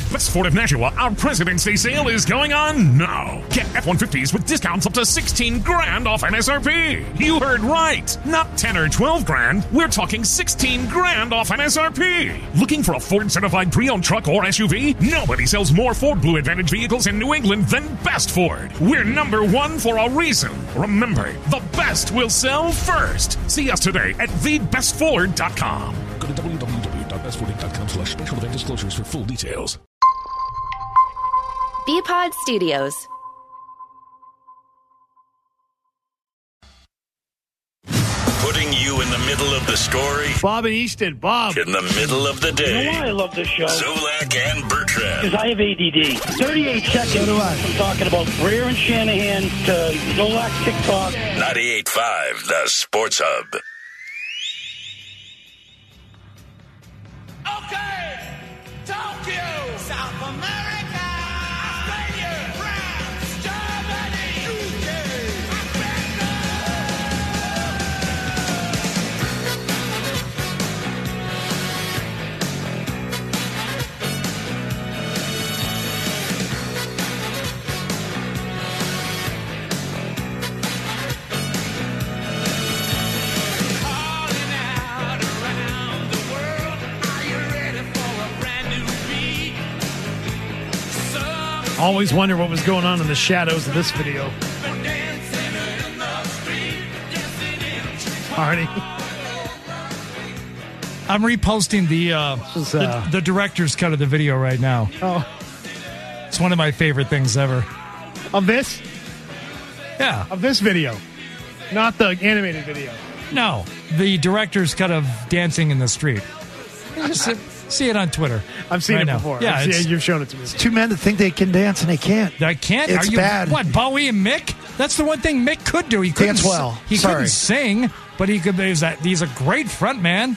Best Ford of Nashua, our President's Day sale is going on now. Get F-150s with discounts up to $16,000 off MSRP. You heard right. Not 10 or 12 grand. We're talking $16,000 off MSRP. Looking for a Ford certified pre-owned truck or SUV? Nobody sells more Ford Blue Advantage vehicles in New England than Best Ford. We're number one for a reason. Remember, the best will sell first. See us today at thebestford.com. Go to www.bestford.com/special event disclosures for full details. Bpod Studios. Putting you in the middle of the story. Bob and Easton. Bob. In the middle of the day. You know why I love this show? Zolak and Bertrand. Because I have ADD. 38 seconds. So do I. From talking about Greer and Shanahan to Zolak TikTok. 98.5, the Sports Hub. Okay, Tokyo, South America, Australia, France, Germany, UK, Africa. Calling out around the world. Are you ready for a brand new beat? Some Always wonder what was going on in the shadows of this video. dancing in the street, dancing in Arnie. I'm reposting is, the director's cut of the video right now. Oh, It's one of my favorite things ever. of this? Yeah. Of this video. Not the animated video. No, the director's cut of Dancing in the Street. You just see it on Twitter. I've seen right it now. before. Yeah, You've shown it to me. Two men that think they can dance and they can't. I can't. It's Are you, bad. What, Bowie and Mick? That's the one thing Mick could do. He couldn't Dance well. He Sorry. couldn't sing, but he could. He's a great front man.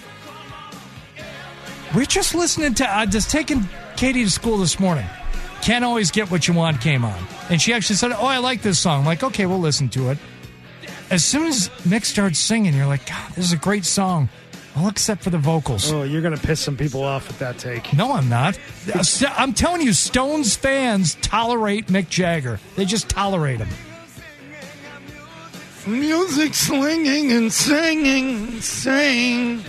We're just listening to just taking Katie to school this morning. Can't Always Get What You Want came on, and she actually said, "Oh, I like this song." I'm like, okay, we'll listen to it. As soon as Mick starts singing, you're like, God, this is a great song. All except for the vocals. Oh, you're going to piss some people off with that take. No, I'm not. I'm telling you, Stones fans tolerate Mick Jagger. They just tolerate him. Music slinging and singing, sing.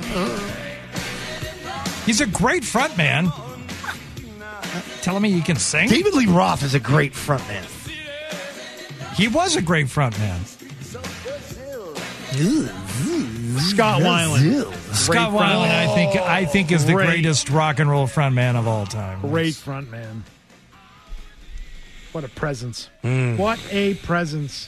He's a great front man. Telling me he can sing? David Lee Roth is a great frontman. He was a great front man. Scott Weiland. Scott Weiland, I think is the Great. greatest rock and roll front man of all time. Great front man. What a presence. What a presence.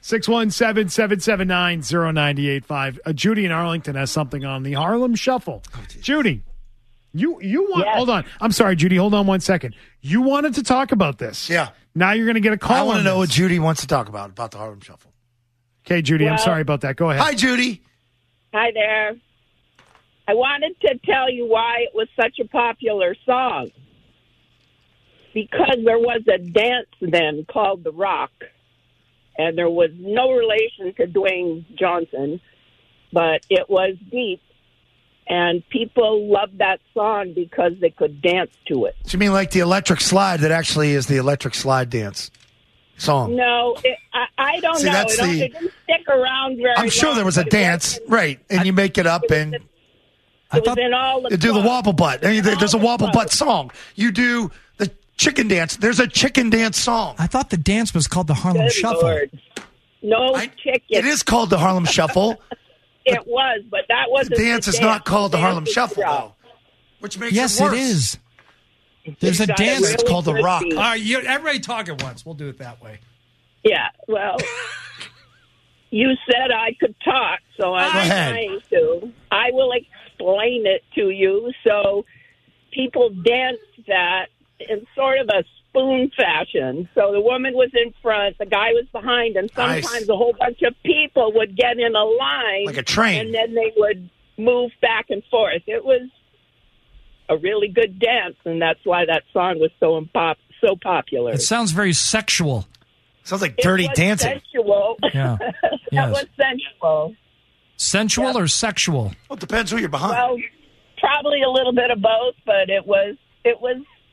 617-779-0985. Judy in Arlington has something on the Harlem Shuffle. Judy, you want... Yes. Hold on. I'm sorry, Judy. Hold on 1 second. You wanted to talk about this. Yeah. Now you're going to get a call I want on to know what this. Judy wants to talk about the Harlem Shuffle. Okay, Judy, I'm Well- sorry about that. Go ahead. Hi, Judy. Hi there. I wanted to tell you why it was such a popular song. Because there was a dance then called The Rock, and there was no relation to Dwayne Johnson, but it was deep, and people loved that song because they could dance to it. So you mean like the electric slide that actually is the electric slide dance song? No, I don't See, know. that's It didn't stick around very long. I'm sure there was a but it dance, wasn't- right, and you make it up and It was in all the you do the songs. wobble butt. I mean, there's a All the wobble songs. butt song. You do the chicken dance. There's a chicken dance song. I thought the dance was called the Harlem Good Shuffle. Lord. No chicken. It is called the Harlem Shuffle. It was, but that wasn't The dance is not called the Harlem dance is Shuffle, rock. though, which makes Yes, it worse. it is. There's a It's got a dance. really It's called the good rock. beat. All right, everybody talk at once. We'll do it that way. Yeah, well, you said I could talk, so I'm Go ahead. trying to. I will explain it to you. So people danced that in sort of a spoon fashion. So the woman was in front, the guy was behind, and sometimes Nice. a whole bunch of people would get in a line. Like a train. And then they would move back and forth. It was a really good dance, and that's why that song was so popular. It sounds very sexual. Sounds like It Dirty was Dancing. Sensual. Yeah. That Yes. was sensual. Sensual or sexual? Well, it depends who you're behind. Well, probably a little bit of both, but it was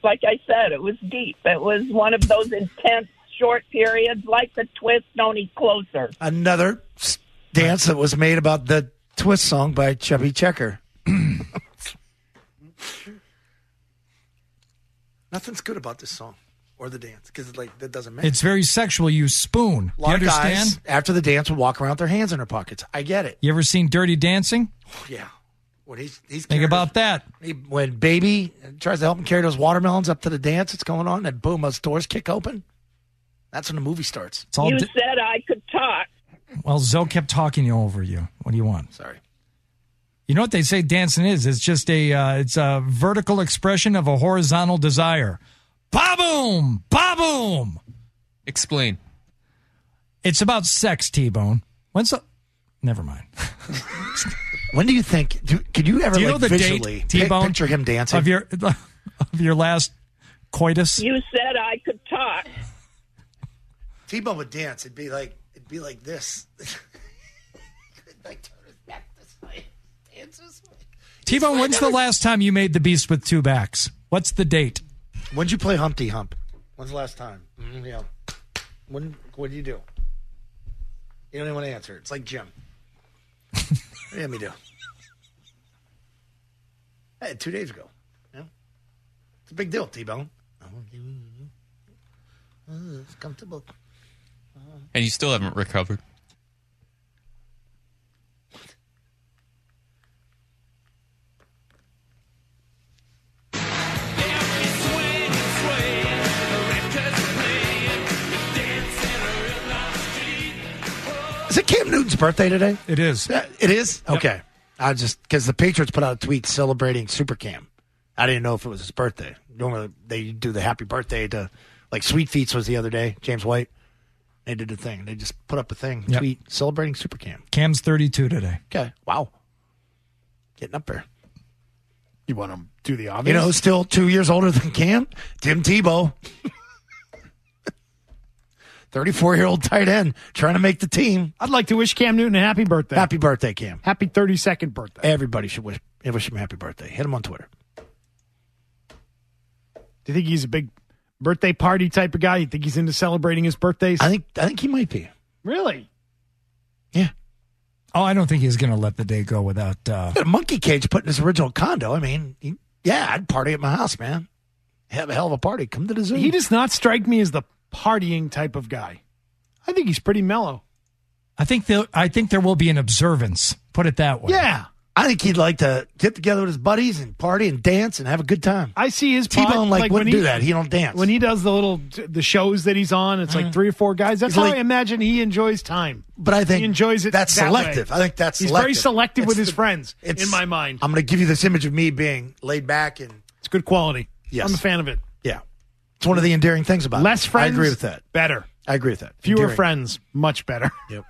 Like I said, it was deep. It was one of those intense short periods like the Twist, only closer. Another dance that was made about the Twist song by Chubby Checker. Nothing's good about this song or the dance because that doesn't matter. It's very sexual. You spoon. A lot you of understand? guys after the dance would walk around with their hands in their pockets. I get it. You ever seen Dirty Dancing? Yeah. When he's Think about that. When Baby tries to help him carry those watermelons up to the dance that's going on, and boom, those doors kick open. That's when the movie starts. It's all You said I could talk. well, Zoe kept talking over you. What do you want? Sorry. You know what they say dancing is? It's just it's a vertical expression of a horizontal desire. Ba-boom! Ba-boom! Explain. It's about sex, T-Bone. Never mind. When do you think? Could you ever Do you know the visually date, T-Bone, picture him dancing? of your last coitus? You said I could talk. T-Bone would dance. It'd be like this. Like turn his back this way, dance this way. T-Bone, when's the last time you made the beast with two backs? What's the date? When'd you play Humpty Hump? When's the last time? Yeah. What did you do? You don't even want to answer. It's like Jim. Let me do. Hey, 2 days ago. Yeah. It's a big deal, T-Bone. It's comfortable. And you still haven't recovered. Is it Cam Newton's birthday today? It is. It is? Okay. I just, because the Patriots put out a tweet celebrating Super Cam. I didn't know if it was his birthday. Normally they do the happy birthday to, like Sweet Feets was the other day, James White. They did a thing. They just put up a thing, tweet celebrating Super Cam. Cam's 32 today. Okay. Wow. Getting up there. You want to do the obvious? You know who's still 2 years older than Cam? Tim Tebow. 34-year-old tight end trying to make the team. I'd like to wish Cam Newton a happy birthday. Happy birthday, Cam. Happy 32nd birthday. Everybody should wish him happy birthday. Hit him on Twitter. Do you think he's a big birthday party type of guy? You think he's into celebrating his birthdays? I think he might be. Really? Yeah. Oh, I don't think he's going to let the day go without... Got a monkey cage put in his original condo. I mean, I'd party at my house, man. Have a hell of a party. Come to the zoo. He does not strike me as the partying type of guy. I think he's pretty mellow. I think there will be an observance. Put it that way. Yeah. I think he'd like to get together with his buddies and party and dance and have a good time. I see his T-Bone like wouldn't when do that. He don't dance. When he does the shows that he's on, it's like 3 or 4 guys. That's how like- I imagine he enjoys time. But I think he enjoys it. that's that selective. way. I think that's he's selective. very selective with It's his friends. it's- In my mind, I'm going to give you this image of me being laid back and it's good quality. Yes. I'm a fan of it. yeah. It's one of the endearing things about Less it. friends, I agree with that. Better. I agree with that. Fewer Endearing. friends, much better. Yep.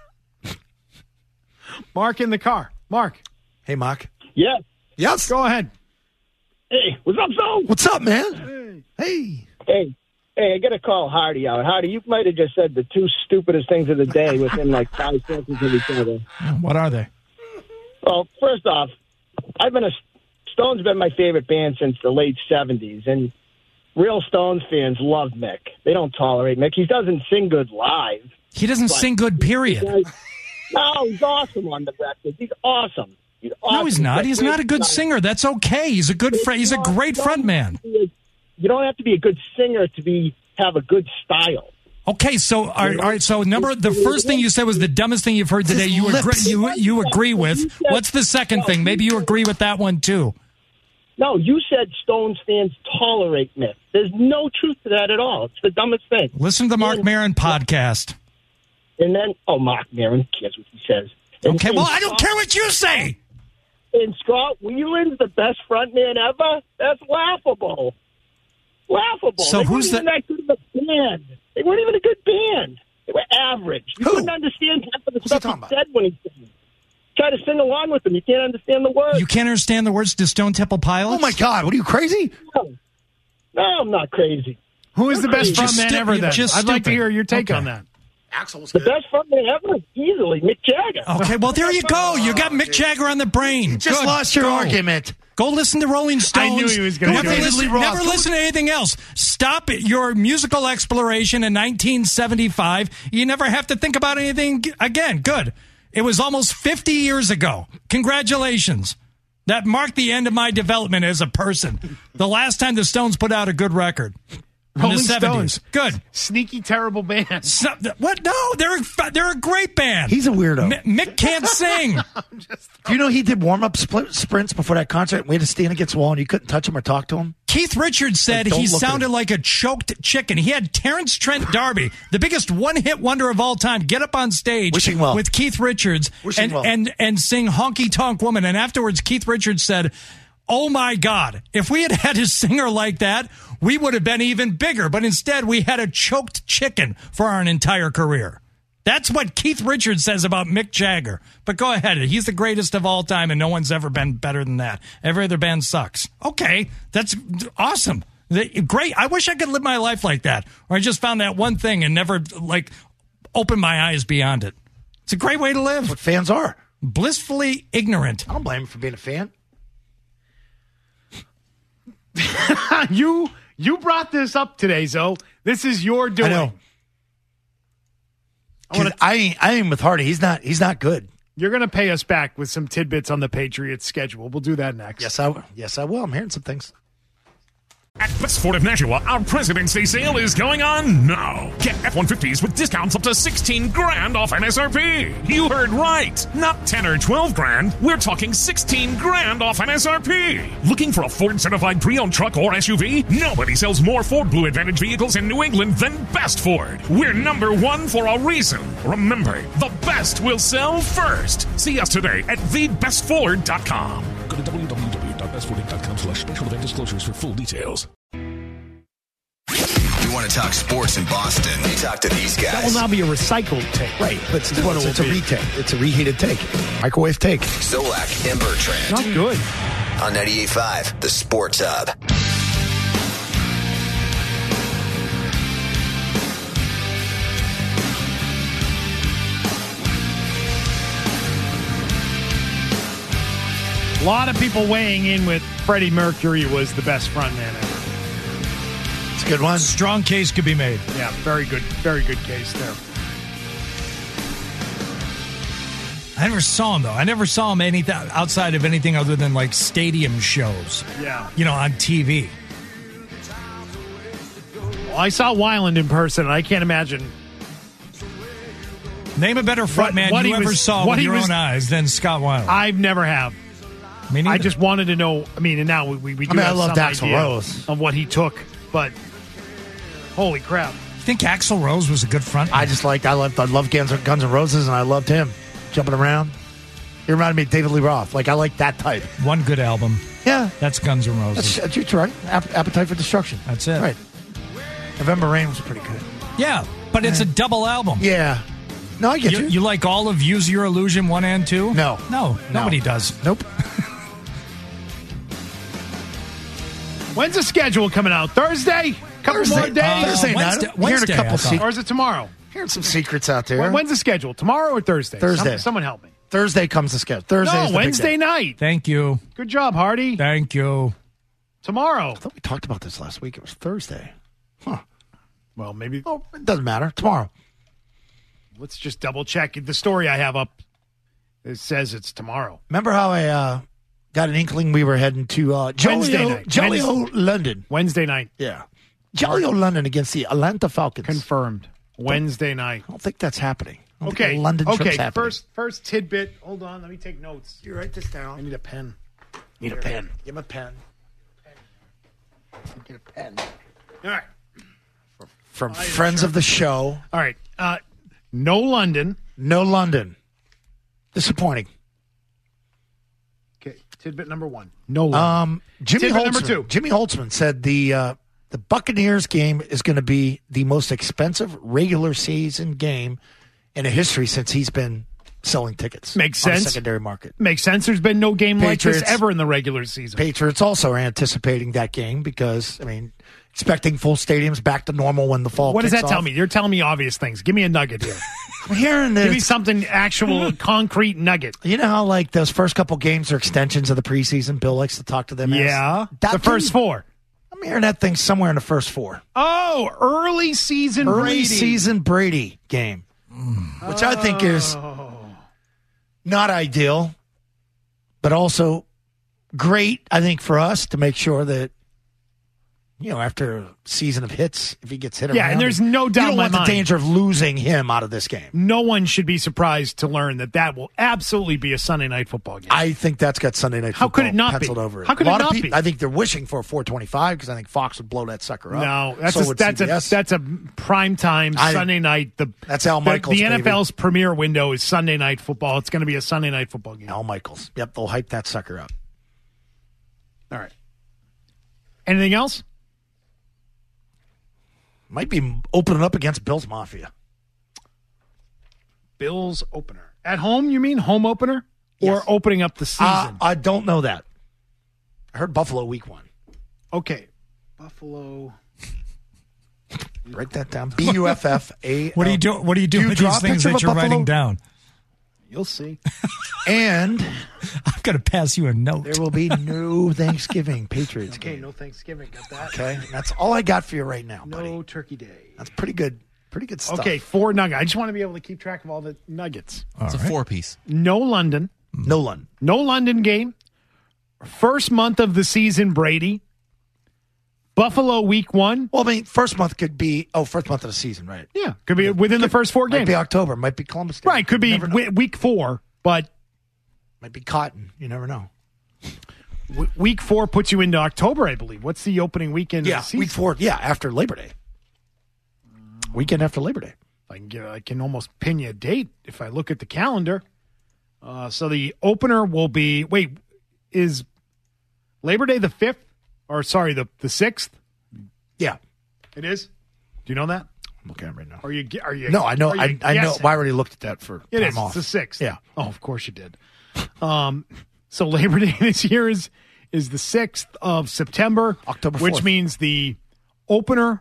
Mark in the car. Mark, Hey, Mark. Yeah. Yes. go ahead. Hey, what's up, Zone? What's up, man? Hey. Hey, I got to call Hardy out. Hardy, you might have just said the 2 stupidest things of the day within like 5 seconds of each other. What are they? Well, first off, Stone's been my favorite band since the late 70s, and real Stones fans love Mick. They don't tolerate Mick. He doesn't sing good live. He doesn't sing good, period. No, he's awesome on the record. He's awesome. No, he's not. He's not a good singer. That's okay. He's a good friend. He's a great front man. You don't have to be a good singer to have a good style. Okay, so all right. So the first thing you said was the dumbest thing you've heard today. You agree with. What's the second thing? Maybe you agree with that one too. No, you said Stones fans tolerate Mick. There's no truth to that at all. It's the dumbest thing. Listen to the Mark Maron podcast. And then, Mark Maron cares what he says. Okay, well, I don't care what you say. And Scott Weiland's the best frontman ever? That's laughable. Laughable. So they who's weren't even that good of a band. They weren't even a good band. They were average. You couldn't understand half of the stuff he said when he sang. Try to sing along with them. You can't understand the words. You can't understand the words to Stone Temple Pilots? Oh, my God. What are you, crazy? No, I'm not crazy. Who is the best Just frontman stu- ever then? just I'd like to stupid. hear your take Okay. on that. Axl was The good. best frontman ever? Easily, Mick Jagger. Okay, well, there you go. You got Mick Jagger on the brain. Just Good. lost your Go. argument. Go listen to Rolling Stones. I knew he was gonna never do it. listen, never listen to anything else. Stop your musical exploration in 1975. You never have to think about anything again. Good. It was almost 50 years ago. Congratulations. That marked the end of my development as a person. The last time the Stones put out a good record. In Rolling the 70s. Stones. Good. Sneaky, terrible band. What? No, they're a great band. He's a weirdo. Mick can't sing. Do you know he did warm-up sprints before that concert and we had to stand against the wall and you couldn't touch him or talk to him? Keith Richards said Like, he don't look at sounded him. like a choked chicken. He had Terrence Trent D'Arby, the biggest one-hit wonder of all time, get up on stage Wishing well. with Keith Richards Wishing well. and sing Honky Tonk Woman. And afterwards, Keith Richards said, "Oh my God, if we had had a singer like that, we would have been even bigger. But instead, we had a choked chicken for our entire career." That's what Keith Richards says about Mick Jagger. But go ahead. He's the greatest of all time, and no one's ever been better than that. Every other band sucks. Okay, that's awesome. Great. I wish I could live my life like that. Or I just found that one thing and never, opened my eyes beyond it. It's a great way to live. What fans are. Blissfully ignorant. I don't blame him for being a fan. You brought this up today, Zoe. This is your doing. I know. I ain't with Hardy. He's not good. You're going to pay us back with some tidbits on the Patriots schedule. We'll do that next. Yes, I will. I'm hearing some things. At Best Ford of Nashua, our President's Day sale is going on now. Get F-150s with discounts up to 16 grand off MSRP. You heard right. Not 10 or 12 grand. We're talking 16 grand off MSRP. Looking for a Ford certified pre-owned truck or SUV? Nobody sells more Ford Blue Advantage vehicles in New England than Best Ford. We're number one for a reason. Remember, the best will sell first. See us today at thebestford.com. Go to www.bestford.com/special event disclosures for full details. You want to talk sports in Boston? You talk to these guys. That will now be a recycled take. Right, but it's a retake. It's a reheated take. Microwave take. Zolak and Bertrand. Not good. On 98.5, the Sports Hub. A lot of people weighing in with Freddie Mercury was the best frontman ever. It's a good one. Strong case could be made. Yeah, very good case there. I never saw him, though. I never saw him anything outside of anything other than, stadium shows. Yeah. On TV. Well, I saw Weiland in person, and I can't imagine. Name a better frontman you ever saw with your own eyes than Scott Weiland. I've never have. I just wanted to know. And now we do have I love some Axl idea Rose of what he took, but holy crap! You think Axl Rose was a good frontman? I love Guns N' Roses, and I loved him jumping around. He reminded me of David Lee Roth. I like that type. One good album. Yeah, that's Guns N' Roses. That's right. Appetite for Destruction. That's it. Right. November Rain was pretty good. Yeah, but it's a double album. Yeah. No, I get you. You like all of Use Your Illusion 1 and 2? No. Nobody does. Nope. When's the schedule coming out? Thursday? Couple more days? Thursday night. Hearing a couple secrets. Or is it tomorrow? Hearing some secrets out there. When's the schedule? Tomorrow or Thursday? Thursday. Someone help me. Thursday comes the schedule. Thursday. No, Wednesday night. Thank you. Good job, Hardy. Thank you. Tomorrow. I thought we talked about this last week. It was Thursday. Huh. Well, maybe. Oh, it doesn't matter. Tomorrow. Let's just double check. The story I have up, it says it's tomorrow. Remember how I got an inkling we were heading to Wednesday night. Jolly-O London. Wednesday night. Yeah. Jolly-O London against the Atlanta Falcons. Confirmed. Wednesday night. I don't think that's happening. I don't Okay. think the London trip's happening. First tidbit. Hold on. Let me take notes. You write this down. I need a pen. Need a pen. Give him a pen. Get a pen. All right. From friends of the show. All right. No London. No London. Disappointing. Okay. Tidbit number one. No London. Tidbit number two. Jimmy Holtzman said the Buccaneers game is going to be the most expensive regular season game in a history since he's been selling tickets. Makes on the sense. secondary market. Makes sense. There's been no game like this Patriots- ever in the regular season. Patriots also are anticipating that game because, expecting full stadiums back to normal when the fall What does kicks that tell off. me? You're telling me obvious things. Give me a nugget here. I'm hearing Give me this. something actual, concrete nugget. You know how, like, those first couple games are extensions of the preseason? Bill likes to talk to them as? Yeah. That The first thing- four. I'm hearing that thing somewhere in the first four. Oh, early season Brady. Season Brady game, which I think is not ideal, but also great, I think, for us to make sure that, after a season of hits, if he gets hit Yeah, around, and there's no doubt you don't in my want mind. the danger of losing him out of this game. No one should be surprised to learn that will absolutely be a Sunday night football game. I think that's got Sunday Night How Football could it not be? penciled over it. How could a it lot not of people, be? I think they're wishing for a 4:25 because I think Fox would blow that sucker up. No, that's So would CBS. that's a prime time Sunday night. That's Al Michaels, The baby. NFL's premier window is Sunday night football. It's going to be a Sunday night football game. Al Michaels. Yep, they'll hype that sucker up. All right. Anything else? Might be opening up against Bills Mafia. Bills opener at home. You mean home opener or Yes. opening up the season? I don't know that. I heard Buffalo week 1. Okay, Buffalo. Write that down. BUFFA. What are you doing? What are you doing with these things that you're writing down? You'll see. And I've got to pass you a note. there will be no Thanksgiving Patriots Okay, game. no Thanksgiving. Got that. Okay, that's all I got for you right now, buddy. No Turkey Day. That's pretty good. Pretty good stuff. Okay, 4 nuggets. I just want to be able to keep track of all the nuggets. It's a 4-piece. No London. No London. No London game. First month of the season, Brady. Buffalo week 1. Well, first month could be first month of the season, right? Yeah, could be within the first 4 Might games. be October. Might be Columbus Day. Right, could be You never know. week 4, but Might be Cotton. You never know. week 4 puts you into October, I believe. What's the opening weekend of the season? week 4. Yeah, after Labor Day. Weekend after Labor Day. I can almost pin you a date if I look at the calendar. So the opener will be is Labor Day the 5th? Or sorry, the 6th? Yeah. It is? Do you know that? I'm looking at it right now. Are you No, I know. are you I know. guessing? I already looked at that for It time is. off. It's the 6th. Yeah. Oh, of course you did. So Labor Day this year is the 6th of September. October 4th. Which means the opener,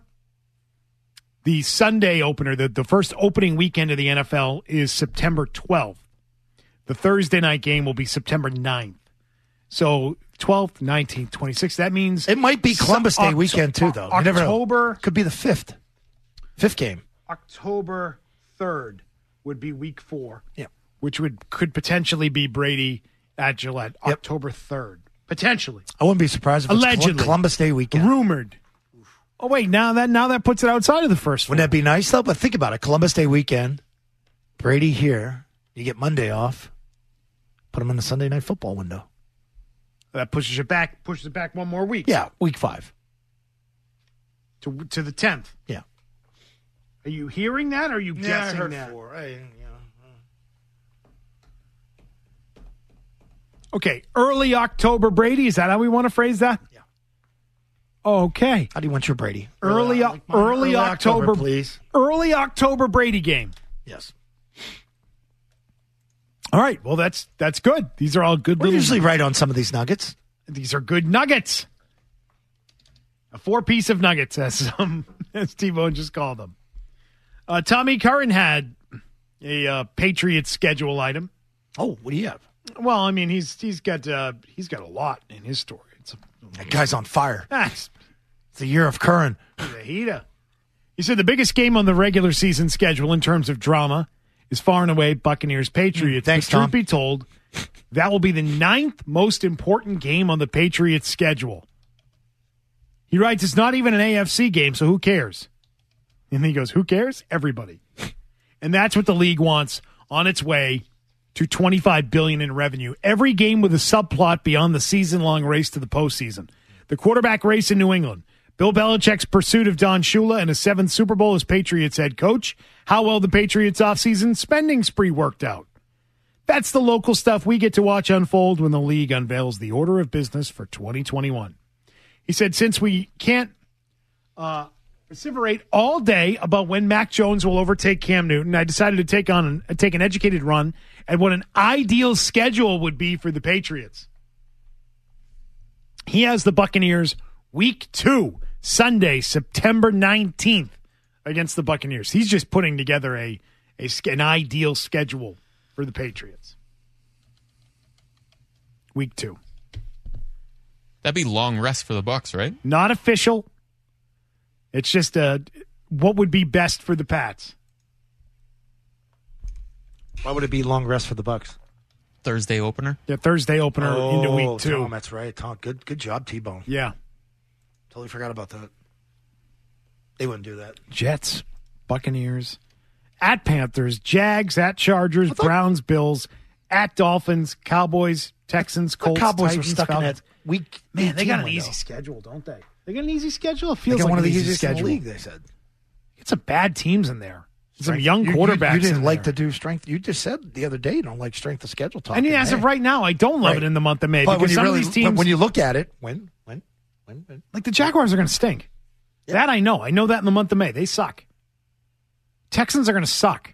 the Sunday opener, the first opening weekend of the NFL is September 12th. The Thursday night game will be September 9th. So 12th, 19th, 26th. That means It might be Columbus Day weekend, too, though. You never know. October, Could be the 5th. 5th game. October 3rd would be week 4. Yeah. Which could potentially be Brady at Gillette. Yep. October 3rd. Potentially. I wouldn't be surprised if it's Allegedly. Columbus Day weekend. Rumored. Oh, wait. Now that puts it outside of the first one. Wouldn't that be nice, though? But think about it. Columbus Day weekend. Brady here. You get Monday off. Put him in the Sunday Night Football window. That pushes it back one more week. Yeah, week 5. To the 10th. Yeah. Are you hearing that or are you guessing I heard that? 4. Okay. Early October Brady. Is that how we want to phrase that? Yeah. Okay. How do you want your Brady? Early October, please. Early October Brady game. Yes. All right. Well, that's good. These are all good. We're usually right on some of these nuggets. These are good nuggets. A 4-piece of nuggets, as T-Bone just called them. Tommy Curran had a Patriots schedule item. Oh, what do you have? Well, I mean, he's got a lot in his story. That guy's on fire. That's It's the year of Curran. the heater. He said the biggest game on the regular season schedule in terms of drama is far and away Buccaneers Patriots. Thanks, but truth Tom. be told, that will be the 9th most important game on the Patriots schedule. He writes, it's not even an AFC game, so who cares? And he goes, who cares? Everybody. And that's what the league wants on its way to $25 billion in revenue. Every game with a subplot beyond the season-long race to the postseason. The quarterback race in New England. Bill Belichick's pursuit of Don Shula and a 7th Super Bowl as Patriots head coach. How well the Patriots offseason spending spree worked out. That's the local stuff we get to watch unfold when the league unveils the order of business for 2021. He said, since we can't vociferate all day about when Mac Jones will overtake Cam Newton, I decided to take an educated run and what an ideal schedule would be for the Patriots. He has the Buccaneers week 2, Sunday, September 19th against the Buccaneers. He's just putting together an ideal schedule for the Patriots. Week 2. That'd be long rest for the Bucs, right? Not official. It's just what would be best for the Pats. Why would it be long rest for the Bucs? Thursday opener. Yeah, Thursday opener into week 2. Tom, that's right. Tom, good job, T-Bone. Yeah. Totally forgot about that. They wouldn't do that. Jets, Buccaneers, at Panthers, Jags, at Chargers, Browns, Bills, at Dolphins, Cowboys, Texans, Colts, Cowboys Titans, were stuck Falcons. in that week. Man, they got an window. easy schedule, don't they? They got an easy schedule. It They feels got like one of an the easy easiest in schedule. the league, they said. Get some bad teams in there. Some Strength. young quarterbacks. You didn't in like there. to do strength. You just said the other day you don't like strength of schedule talk. And as of right now, I don't love it in the month of May. But because when you some of these teams, when you look at it, when? like the Jaguars are going to stink. Yeah. That I know. I know that in the month of May. They suck. Texans are going to suck.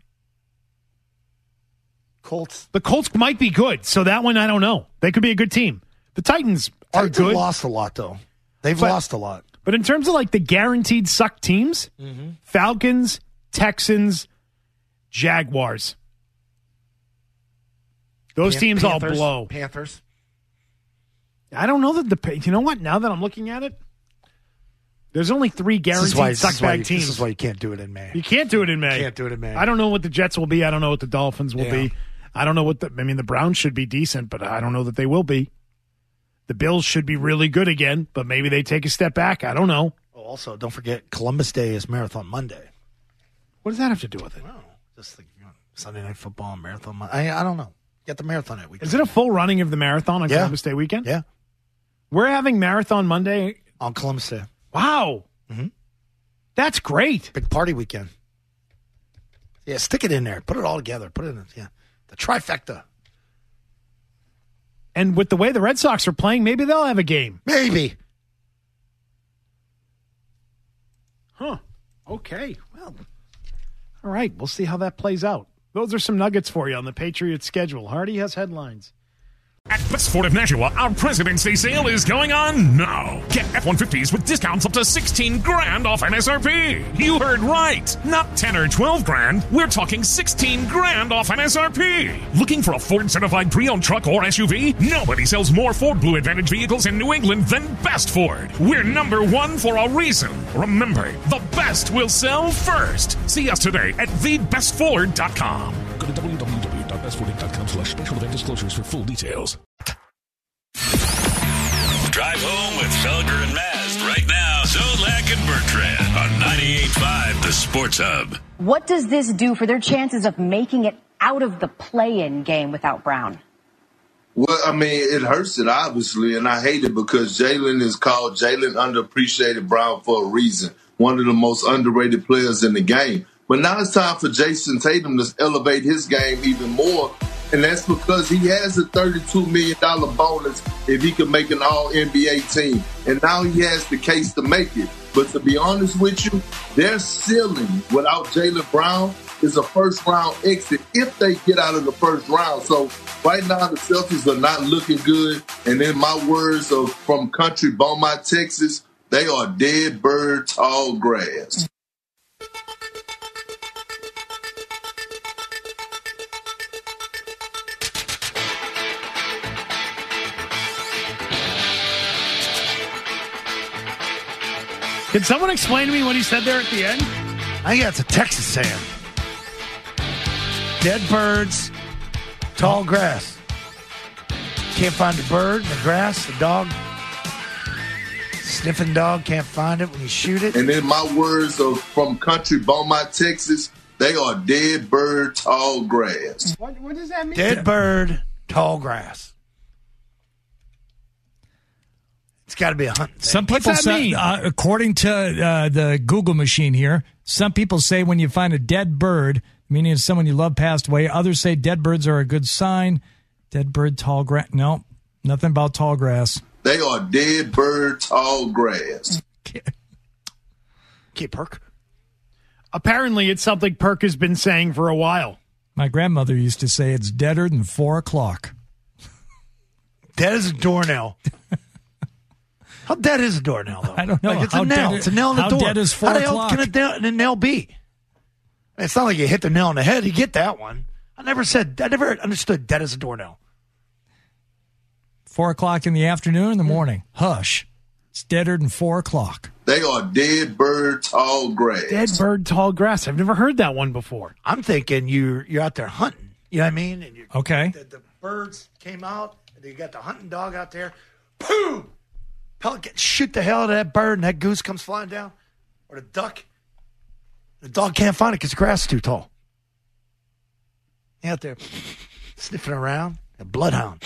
Colts. The Colts might be good, so that one I don't know. They could be a good team. The Titans are Titans good. lost a lot, though. They've lost a lot. But in terms of like the guaranteed suck teams, Falcons, Texans, Jaguars. Those teams all blow. Panthers. I don't know that you know what? Now that I'm looking at it, there's only 3 guaranteed suckbag teams. This is why you can't do it in May. You can't do it in May. Can't do it in May. I don't know what the Jets will be. I don't know what the Dolphins will be. I don't know what the Browns should be decent, but I don't know that they will be. The Bills should be really good again, but maybe they take a step back. I don't know. Oh, also, don't forget Columbus Day is Marathon Monday. What does that have to do with it? Well, just like Sunday Night Football and Marathon Monday. I don't know. Get the marathon that weekend. Is it a full running of the marathon on Columbus Day weekend? Yeah. We're having Marathon Monday on Columbus Day. Wow. Mm-hmm. That's great. Big party weekend. Yeah, stick it in there. Put it all together. Put it in, the trifecta. And with the way the Red Sox are playing, maybe they'll have a game. Maybe. Huh. Okay. Well, all right. We'll see how that plays out. Those are some nuggets for you on the Patriots schedule. Hardy has headlines. At Best Ford of Nashua, our President's Day sale is going on now. Get F-150s with discounts up to $16,000 off MSRP. You heard right. Not 10 or 12 grand. We're talking $16,000 off MSRP. Looking for a Ford certified pre-owned truck or SUV? Nobody sells more Ford Blue Advantage vehicles in New England than Best Ford. We're number 1 for a reason. Remember, the best will sell first. See us today at thebestford.com. Go to www.bestfordinc.com/special event disclosures for full details. Drive home with Felger and Maz right now. Zolak and Bertrand on 98.5 The Sports Hub. What does this do for their chances of making it out of the play-in game without Brown? Well, I mean, it hurts it, obviously, and I hate it because Jalen is called Jalen Underappreciated Brown for a reason. One of the most underrated players in the game. But now it's time for Jason Tatum to elevate his game even more, and that's because he has a $32 million bonus if he can make an All-NBA team. And now he has the case to make it. But to be honest with you, their ceiling without Jaylen Brown is a first-round exit if they get out of the first round. So right now the Celtics are not looking good. And in my words from country Beaumont, Texas, they are dead bird, tall grass. Can someone explain to me what he said there at the end? I think that's a Texas saying. Dead birds, tall grass. Can't find a bird in the grass, a dog. Sniffing dog can't find it when you shoot it. And in my words from country Beaumont, Texas, they are dead bird, tall grass. What does that mean? Dead bird, tall grass. It's got to be a hunting thing. Some people say, according to the Google machine here, some people say when you find a dead bird, meaning if someone you love passed away. Others say dead birds are a good sign. Dead bird, tall grass. No, nothing about tall grass. They are dead bird, tall grass. Okay, Perk. Apparently, it's something Perk has been saying for a while. My grandmother used to say it's deader than 4 o'clock. Dead as a doornail. How dead is a doornail, though? I don't know. Like, it's a nail. It's a nail in the door. How dead is 4 How the hell o'clock? can a nail be? It's not like you hit the nail on the head. You get that one. I never understood dead as a doornail. 4 o'clock in the afternoon or in the morning? Hush. It's deader than 4 o'clock. They are dead bird, tall grass. Dead bird, tall grass. I've never heard that one before. I'm thinking you're out there hunting. You know what I mean? And Okay. The birds came out. And you got the hunting dog out there. Boom! Pelican, shoot the hell out of that bird, and that goose comes flying down. Or the duck. The dog can't find it because the grass is too tall. You out there sniffing around. A bloodhound.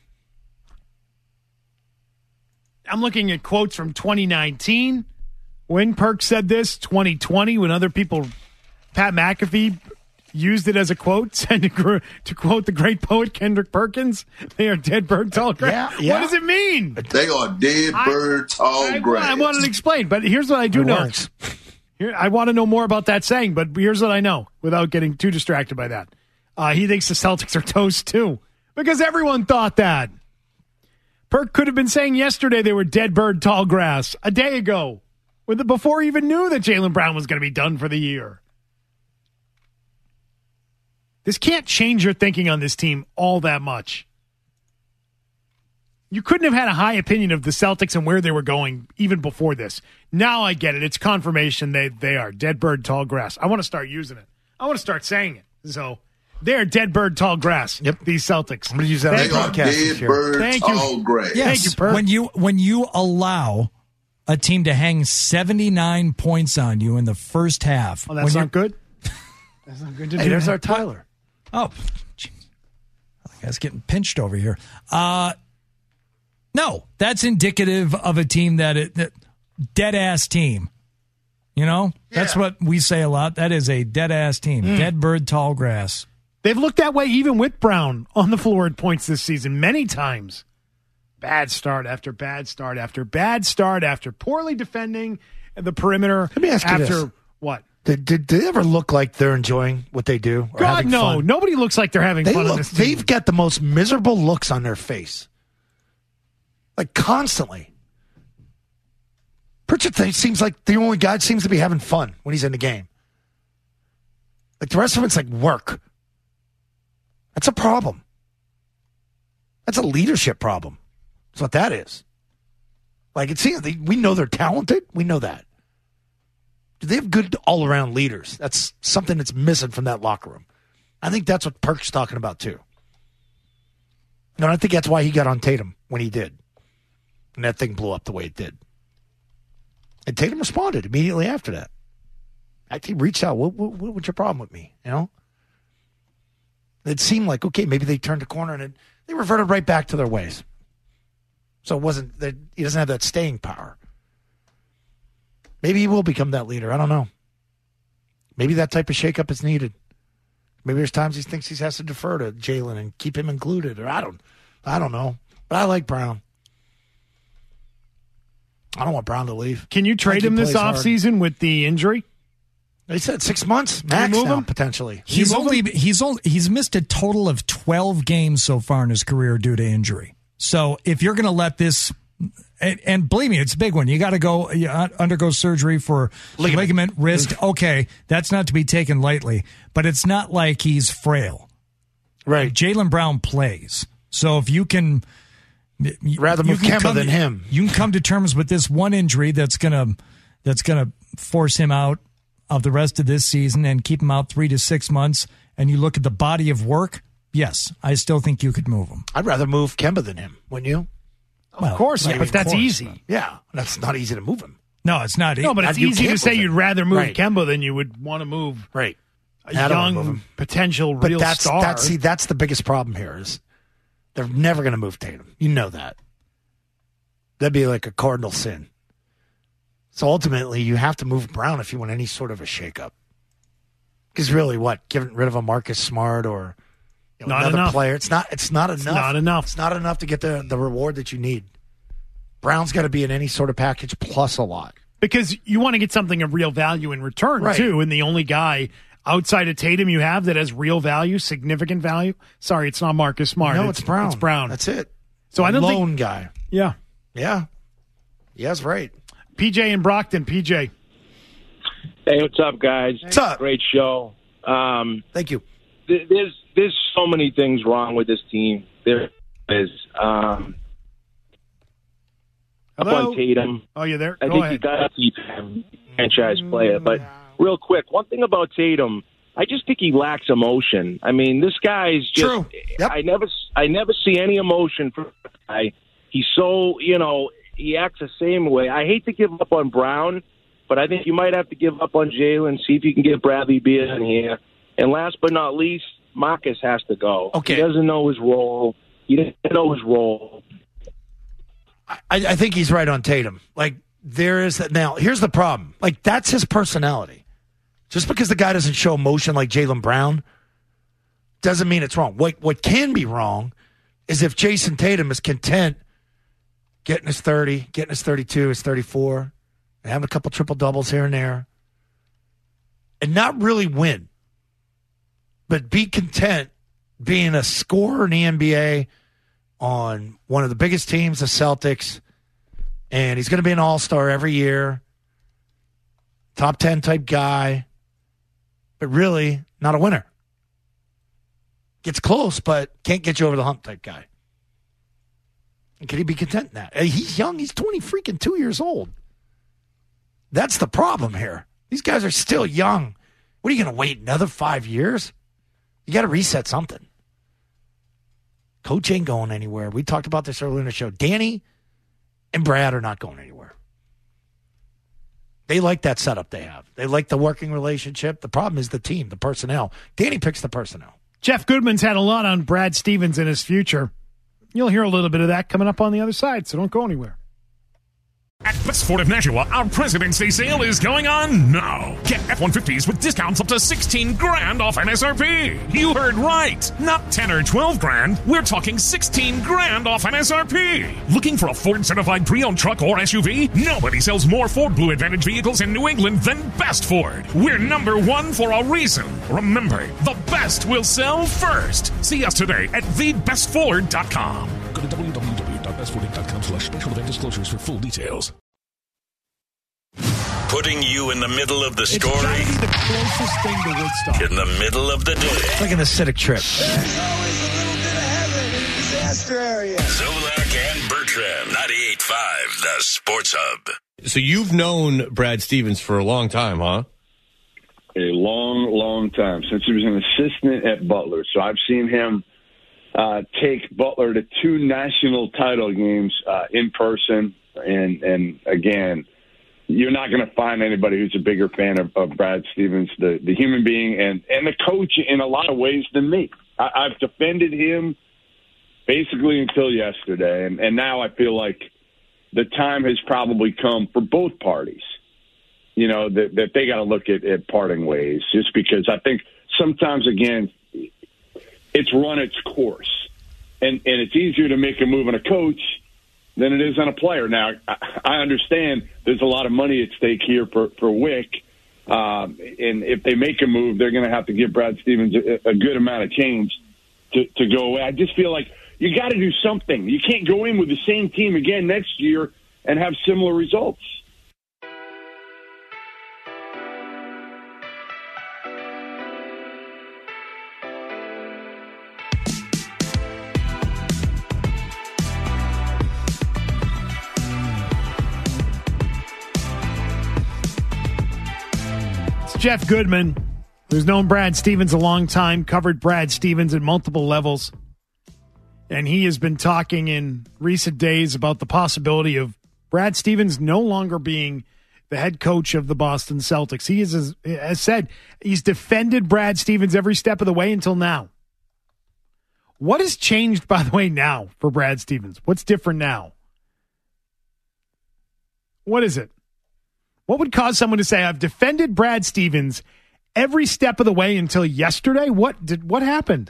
I'm looking at quotes from 2019 when Perk said this, 2020 when other people, Pat McAfee used it as a quote, said to quote the great poet Kendrick Perkins, they are dead bird tall grass. Yeah. What does it mean? They are dead bird, tall grass. I wanted to explain, but here's what I do know. I want to know more about that saying, but here's what I know without getting too distracted by that. He thinks the Celtics are toast too because everyone thought that. Perk could have been saying yesterday they were dead bird, tall grass a day ago before he even knew that Jaylen Brown was going to be done for the year. This can't change your thinking on this team all that much. You couldn't have had a high opinion of the Celtics and where they were going even before this. Now I get it. It's confirmation they are dead bird, tall grass. I want to start using it. I want to start saying it. So they're dead bird, tall grass. Yep. These Celtics. I'm going to use that on the podcast this Dead year. bird, Thank tall you. grass. Yes, Thank you, Perk. when you allow a team to hang 79 points on you in the first half. Oh, that's not good? That's not good to Hey, do. there's that. our Tyler. Oh, geez. I was getting pinched over here. No, that's indicative of a team that dead ass team. You know, that's what we say a lot. That is a dead ass team. Dead bird, tall grass. They've looked that way even with Brown on the floor at points this season many times. Bad start after bad start after bad start after poorly defending the perimeter. Let me ask you after this. What? Did they ever look like they're enjoying what they do? Or God, having no. fun? Nobody looks like they're having fun on this team. They've got the most miserable looks on their face. Like constantly. Pritchard seems like the only guy that seems to be having fun when he's in the game. Like the rest of it's like work. That's a problem. That's a leadership problem. That's what that is. Like we know they're talented. We know that. Do they have good all-around leaders? That's something that's missing from that locker room. I think that's what Perk's talking about too. And I think that's why he got on Tatum when he did. And that thing blew up the way it did. And Tatum responded immediately after that. Actually reached out. What's your problem with me? You know? It seemed like, okay, maybe they turned a corner and they reverted right back to their ways. So it wasn't that he doesn't have that staying power. Maybe he will become that leader. I don't know. Maybe that type of shakeup is needed. Maybe there's times he thinks he has to defer to Jaylen and keep him included, or I don't know. But I like Brown. I don't want Brown to leave. Can you trade him this offseason with the injury? They said 6 months max now, potentially. He's missed a total of 12 games so far in his career due to injury. So if you're going to let this, and believe me, it's a big one. You got to undergo surgery for ligament wrist. Okay, that's not to be taken lightly, but it's not like he's frail. Right. Jaylen Brown plays. So if you can rather move Kemba than him, you can come to terms with this one injury that's gonna force him out of the rest of this season and keep him out 3 to 6 months. And you look at the body of work. Yes, I still think you could move him. I'd rather move Kemba than him, wouldn't you? Well, of course, but that's easy. Yeah, that's not easy to move him. No, it's not. No, but it's easy to say you'd rather move Right. Kemba than you would want to move right. a young potential but real star. That's the biggest problem here is they're never going to move Tatum. You know that. That'd be like a cardinal sin. So ultimately, you have to move Brown if you want any sort of a shakeup. Because really, getting rid of a Marcus Smart or Not another enough. player? It's not enough. It's not enough. It's not enough to get the reward that you need. Brown's got to be in any sort of package plus a lot. Because you want to get something of real value in return, Right. too. And the only guy outside of Tatum you have that has real value, significant value? Sorry, it's not Marcus Smart. No, it's Brown. It's Brown. That's it. So I don't lone think, guy. Yeah. Yeah. Yes, right. PJ in Brockton. PJ. Hey, what's up, guys? What's up? Great show. Thank you. There's so many things wrong with this team. There is. Up on Tatum. Oh, you there? I Go think ahead. you got to keep him franchise player. But real quick, one thing about Tatum, I just think he lacks emotion. I mean, this guy is just. True. Yep. I never see any emotion from the guy. He's so he acts the same way. I hate to give up on Brown, but I think you might have to give up on Jalen. See if you can get Bradley Beal in here. And last but not least, Marcus has to go. Okay. He doesn't know his role. I think he's right on Tatum. Like, there is that. Now, here's the problem. Like, that's his personality. Just because the guy doesn't show emotion like Jaylen Brown doesn't mean it's wrong. What can be wrong is if Jason Tatum is content getting his 30, getting his 32, his 34, and having a couple triple-doubles here and there, and not really win, but be content being a scorer in the NBA on one of the biggest teams, the Celtics, and he's going to be an all-star every year, top 10 type guy, but really not a winner. Gets close, but can't get you over the hump type guy. And can he be content in that? He's young. He's 22 years old. That's the problem here. These guys are still young. What are you going to wait another 5 years? You got to reset something. Coach ain't going anywhere. We talked about this earlier in the show. Danny and Brad are not going anywhere. They like that setup they have. They like the working relationship. The problem is the team, the personnel. Danny picks the personnel. Jeff Goodman's had a lot on Brad Stevens and his future. You'll hear a little bit of that coming up on the other side, so don't go anywhere. At Best Ford of Nashua, our President's Day sale is going on now. Get F-150s with discounts up to 16 grand off MSRP. You heard right. Not 10 or 12 grand. We're talking 16 grand off MSRP. Looking for a Ford certified pre-owned truck or SUV? Nobody sells more Ford Blue Advantage vehicles in New England than Best Ford. We're number one for a reason. Remember, the best will sell first. See us today at thebestford.com. Go to www.bestfordinc.com/special event disclosures for full details. Putting you in the middle of the It's gotta story, be the closest thing to Woodstock. in the middle of the day. It's like an acidic trip. Zolak and Bertrand, 98.5, the Sports Hub. So you've known Brad Stevens for a long time, huh? A long, long time, since he was an assistant at Butler. So I've seen him take Butler to 2 national title games in person. And again, you're not going to find anybody who's a bigger fan of Brad Stevens, the human being and the coach in a lot of ways than me. I've defended him basically until yesterday. And now I feel like the time has probably come for both parties, that they got to look at parting ways, just because I think sometimes, again, it's run its course. And it's easier to make a move on a coach than it is on a player. Now, I understand there's a lot of money at stake here for Wick. And if they make a move, they're going to have to give Brad Stevens a good amount of change to go away. I just feel like you got to do something. You can't go in with the same team again next year and have similar results. Jeff Goodman, who's known Brad Stevens a long time, covered Brad Stevens at multiple levels. And he has been talking in recent days about the possibility of Brad Stevens no longer being the head coach of the Boston Celtics. He has said he's defended Brad Stevens every step of the way until now. What has changed, by the way, now for Brad Stevens? What's different now? What is it? What would cause someone to say, I've defended Brad Stevens every step of the way until yesterday? What happened?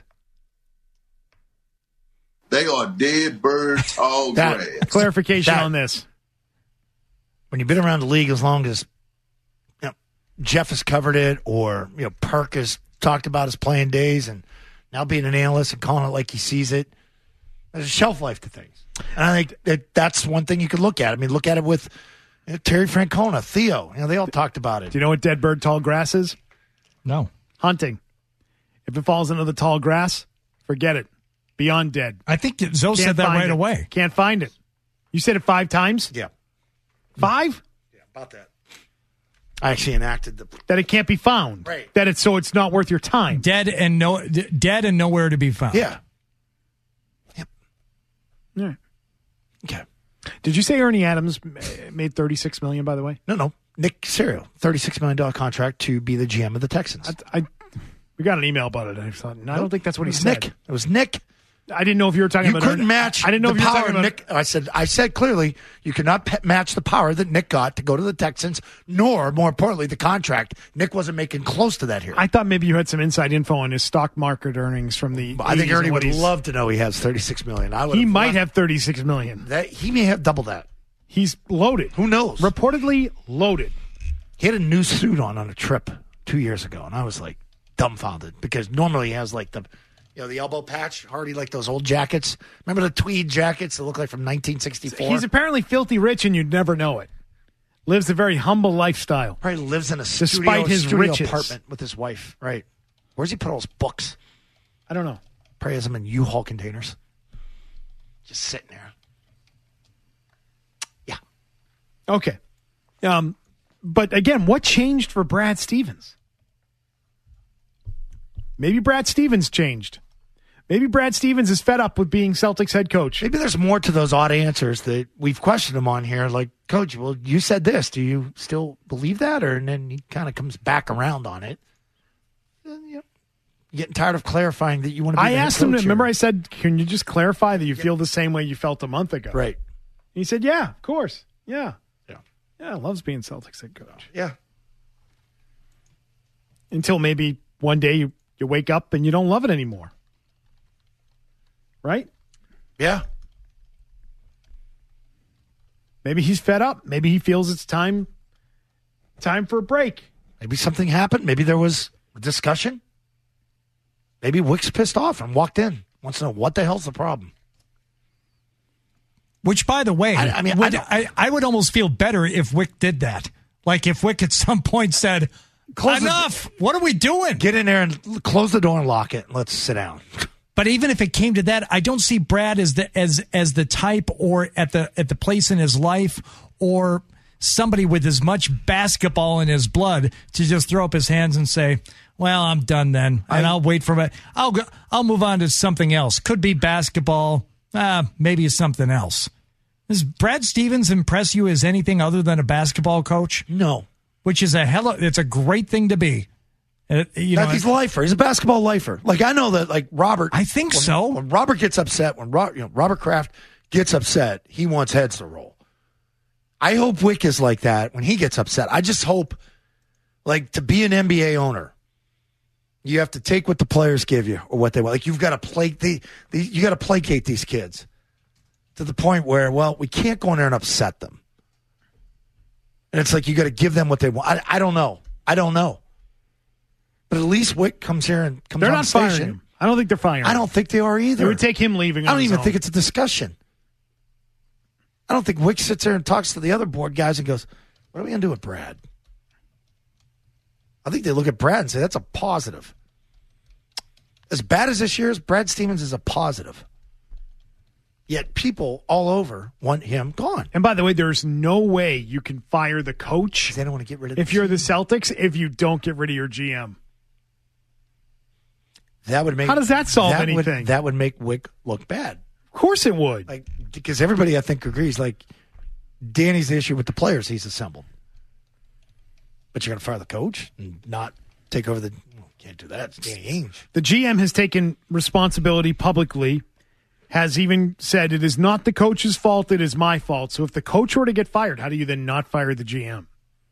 They are dead birds, tall grass. Clarification on this. When you've been around the league as long as Jeff has covered it, or Perk has talked about his playing days, and now being an analyst and calling it like he sees it. There's a shelf life to things, and I think that's one thing you could look at. I mean, look at it with Terry Francona, Theo. They all talked about it. Do you know what dead bird tall grass is? No. Hunting. If it falls into the tall grass, forget it. Beyond dead. I think Zoe said that right away. Can't find it. You said it 5 times? Yeah. 5? Yeah, about that. I actually enacted that it can't be found. Right. That it's so it's not worth your time. Dead and nowhere to be found. Yeah. Yep. All right. Okay. Did you say Ernie Adams made $36 million, by the way? No. Nick Caserio, $36 million contract to be the GM of the Texans. We got an email about it. I thought, I don't think that's what he said. Nick. It was Nick. I didn't know if you were talking about. You couldn't match. I didn't know the if you were power talking about Nick. I said clearly you could not match the power that Nick got to go to the Texans, nor, more importantly, the contract. Nick wasn't making close to that here. I thought maybe you had some inside info on his stock market earnings from the. I think Ernie would love to know he has $36 million. He might have $36 million. He may have double that. He's loaded. Who knows? Reportedly loaded. He had a new suit on a trip 2 years ago, and I was like dumbfounded because normally he has like the elbow patch, Hardy, like those old jackets. Remember the tweed jackets that look like from 1964? He's apparently filthy rich, and you'd never know it. Lives a very humble lifestyle. Probably lives in a despite his studio riches. apartment with his wife. Right. Where's he put all his books? I don't know. Probably has them in U-Haul containers. Just sitting there. Yeah. Okay. But again, what changed for Brad Stevens? Maybe Brad Stevens changed. Maybe Brad Stevens is fed up with being Celtics head coach. Maybe there's more to those odd answers that we've questioned him on here. Like, Coach, well, you said this. Do you still believe that? And then he kind of comes back around on it. Getting tired of clarifying that you want to be I the head asked him, coach remember here. I said, can you just clarify that you feel the same way you felt a month ago? Right. He said, yeah, of course. Yeah. Loves being Celtics head coach. Yeah. Until maybe one day you wake up and you don't love it anymore. Right? Yeah. Maybe he's fed up. Maybe he feels it's time for a break. Maybe something happened. Maybe there was a discussion. Maybe Wick's pissed off and walked in. Wants to know what the hell's the problem. Which, by the way, I would almost feel better if Wick did that. Like if Wick at some point said, enough, what are we doing? Get in there and close the door and lock it. Let's sit down. But even if it came to that, I don't see Brad as the type or at the place in his life or somebody with as much basketball in his blood to just throw up his hands and say, well, I'm done then. And I'll wait for it. I'll move on to something else. Could be basketball. Maybe something else. Does Brad Stevens impress you as anything other than a basketball coach? No. Which is it's a great thing to be. He's a lifer. He's a basketball lifer. Like, I know that, like, Robert. I think so. When Robert gets upset, Robert Kraft gets upset, he wants heads to roll. I hope Wick is like that when he gets upset. I just hope, like, to be an NBA owner, you have to take what the players give you or what they want. Like, you've got to you got to placate these kids to the point where, well, we can't go in there and upset them. And it's like you got to give them what they want. I don't know. But at least Wick comes here and comes They're on not the station. firing him. I don't think they're firing him. I don't think they are either. It would take him leaving. I don't even own. think it's a discussion. I don't think Wick sits there and talks to the other board guys and goes, what are we going to do with Brad? I think they look at Brad and say, that's a positive. As bad as this year is, Brad Stevens is a positive. Yet people all over want him gone. And by the way, there's no way you can fire the coach they don't want to get rid of if you're the Celtics if you don't get rid of your GM. That would make. How does that solve anything? That would make Wick look bad. Of course it would. Like, because everybody, I think, agrees. Like, Danny's the issue with the players he's assembled. But you're going to fire the coach and not take over the. Well, can't do that. It's Danny Ainge. The GM has taken responsibility publicly. Has even said it is not the coach's fault, it is my fault. So if the coach were to get fired, how do you then not fire the GM?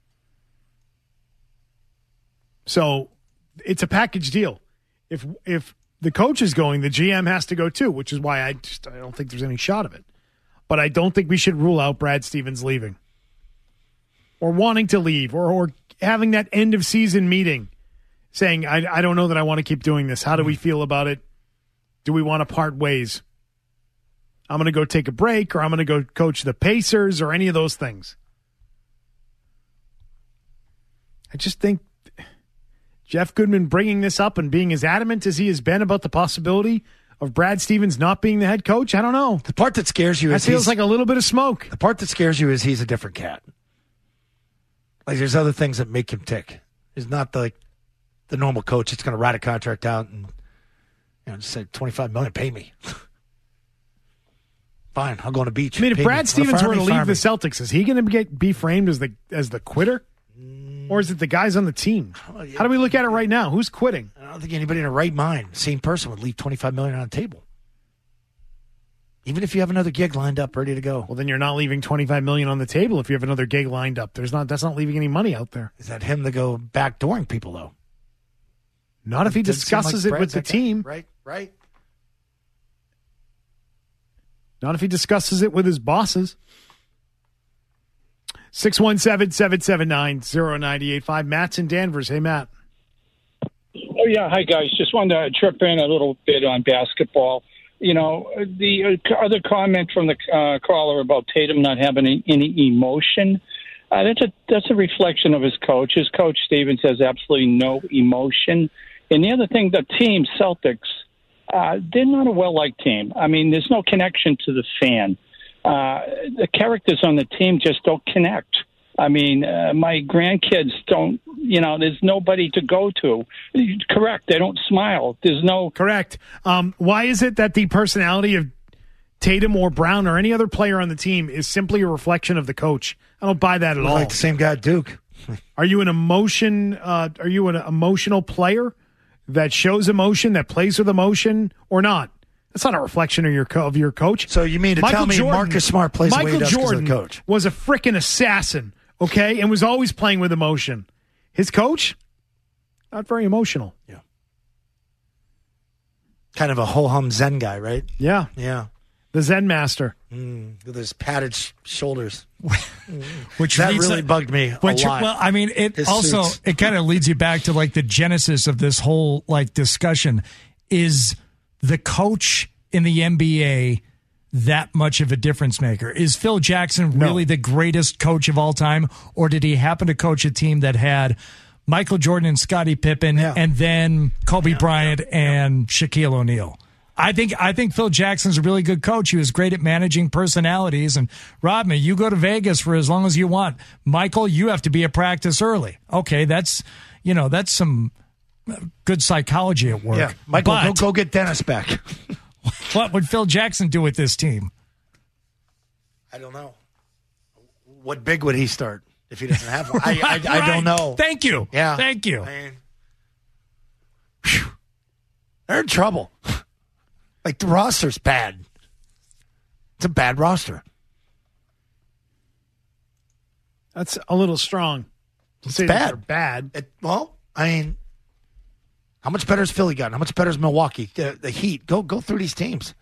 So it's a package deal. If the coach is going, the GM has to go too, which is why I don't think there's any shot of it. But I don't think we should rule out Brad Stevens leaving or wanting to leave or having that end of season meeting saying, I don't know that I want to keep doing this. How do we feel about it? Do we want to part ways? I'm going to go take a break, or I'm going to go coach the Pacers, or any of those things. I just think Jeff Goodman bringing this up and being as adamant as he has been about the possibility of Brad Stevens not being the head coach, I don't know. The part that scares you is that feels like a little bit of smoke. The part that scares you is he's a different cat. Like, there's other things that make him tick. He's not the normal coach that's going to write a contract out and just say $25 million, pay me. Fine, I'll go on the beach. I mean, if Brad Stevens were to leave the Celtics, is he going to be framed as the quitter? Or is it the guys on the team? How do we look at it right now? Who's quitting? I don't think anybody in their right mind, same person, would leave $25 million on the table. Even if you have another gig lined up, ready to go. Well, then you're not leaving $25 million on the table if you have another gig lined up. That's not leaving any money out there. Is that him to go backdooring people, though? Not if he discusses it with the team. Right. Not if he discusses it with his bosses. 617-779-0985. Matt's in Danvers. Hey, Matt. Oh, yeah. Hi, guys. Just wanted to trip in a little bit on basketball. You know, the other comment from the caller about Tatum not having any emotion, that's a reflection of his coach. His coach, Stevens, has absolutely no emotion. And the other thing, the team, Celtics, they're not a well-liked team. I mean, there's no connection to the fan. The characters on the team just don't connect. I mean, my grandkids don't, there's nobody to go to. Correct. They don't smile. There's no. Correct. Why is it that the personality of Tatum or Brown or any other player on the team is simply a reflection of the coach? I don't buy that at all. Like the same guy at Duke. Are you an emotional player that shows emotion, that plays with emotion, or not? That's not a reflection of your coach. So you mean to tell me Marcus Smart plays the way he does because of the coach? Was a freaking assassin, okay, and was always playing with emotion. His coach, not very emotional. Yeah. Kind of a ho-hum Zen guy, right? Yeah. Yeah. The Zen master. With his padded shoulders. Which that really bugged me a lot. Well, I mean, it kind of leads you back to like the genesis of this whole like discussion. Is the coach in the NBA that much of a difference maker? Is Phil Jackson really the greatest coach of all time, or did he happen to coach a team that had Michael Jordan and Scottie Pippen and then Kobe Bryant and Shaquille O'Neal? I think Phil Jackson's a really good coach. He was great at managing personalities. And Rodney, you go to Vegas for as long as you want. Michael, you have to be at practice early. Okay, that's some good psychology at work. Yeah, Michael, go get Dennis back. What would Phil Jackson do with this team? I don't know. What big would he start if he doesn't have one? I don't know. Thank you. Yeah. Thank you. They're in trouble. Like, the roster's bad. It's a bad roster. That's a little strong to say that they're bad. How much better has Philly gotten? How much better is Milwaukee? The Heat. Go through these teams.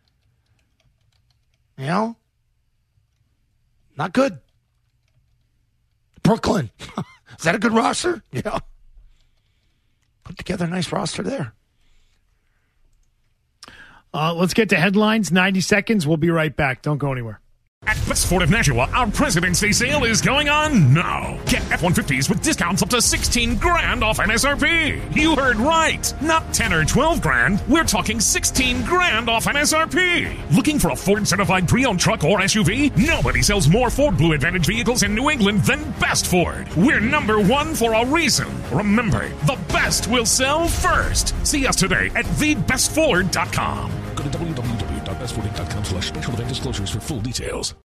Not good. Brooklyn. Is that a good roster? Yeah. Put together a nice roster there. Let's get to headlines. 90 seconds. We'll be right back. Don't go anywhere. At Best Ford of Nashua, our President's Day sale is going on now. Get F-150s with discounts up to $16,000 off MSRP. You heard right. Not 10 or 12 grand. We're talking $16,000 off MSRP. Looking for a Ford certified pre-owned truck or SUV? Nobody sells more Ford Blue Advantage vehicles in New England than Best Ford. We're number one for a reason. Remember, the best will sell first. See us today at thebestford.com. Go to www.bestford.com/special event disclosures for full details.